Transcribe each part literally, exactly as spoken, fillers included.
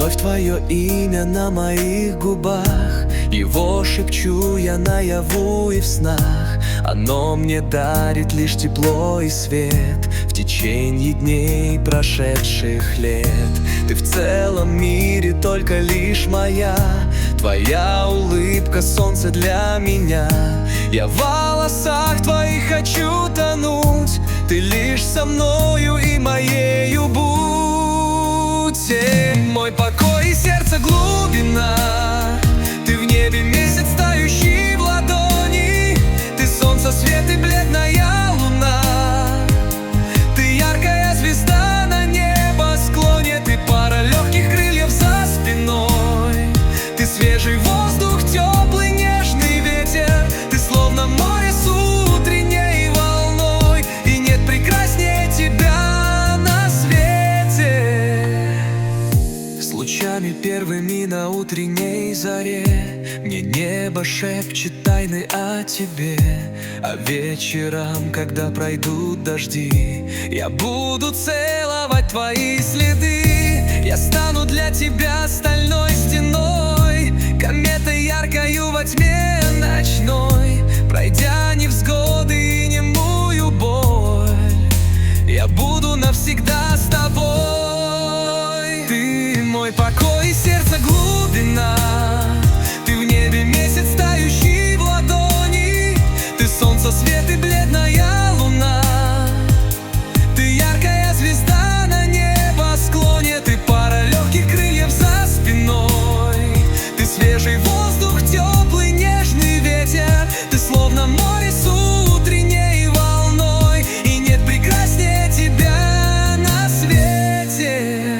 Вновь твое имя на моих губах, его шепчу я наяву и в снах. Оно мне дарит лишь тепло и свет в течение дней прошедших лет. Ты в целом мире только лишь моя, твоя улыбка — солнце для меня. Я в волосах твоих хочу тонуть, ты лишь со мною и моею будь. Мой покой и сердце глубина, ты в небе месяц, тающий в ладони. Ты солнце, свет и бледная луна, ты яркая звезда на небосклоне. Ты пара легких крыльев за спиной, ты свежий воздух, теплый нежный ветер. Ты словно море с утренней волной, и нет прекраснее тебя на свете. С лучами первыми на утренней заре мне небо шепчет тайны о тебе. А вечером, когда пройдут дожди, я буду целовать твои следы. Я стану для тебя стальной стеной, кометой яркою во тьме ночной. Пройдя невзгоды и немую боль, я буду навсегда с тобой. Ты мой покой и сердце глубина, ты в небе месяц, тающий в ладони. Ты солнце, свет и бледная луна, ты яркая звезда на небосклоне. Ты пара легких крыльев за спиной, ты свежий воздух, теплый нежный ветер. Ты словно море с утренней волной, и нет прекраснее тебя на свете.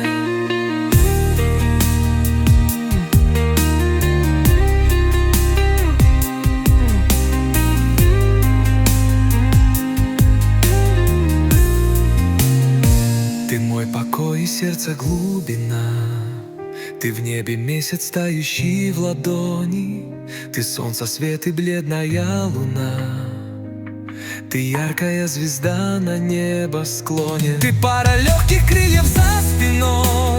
Ты мой покой и сердце глубина, ты в небе месяц, тающий в ладони. Ты солнце, свет и бледная луна, ты яркая звезда на небосклоне. Ты пара легких крыльев за спиной,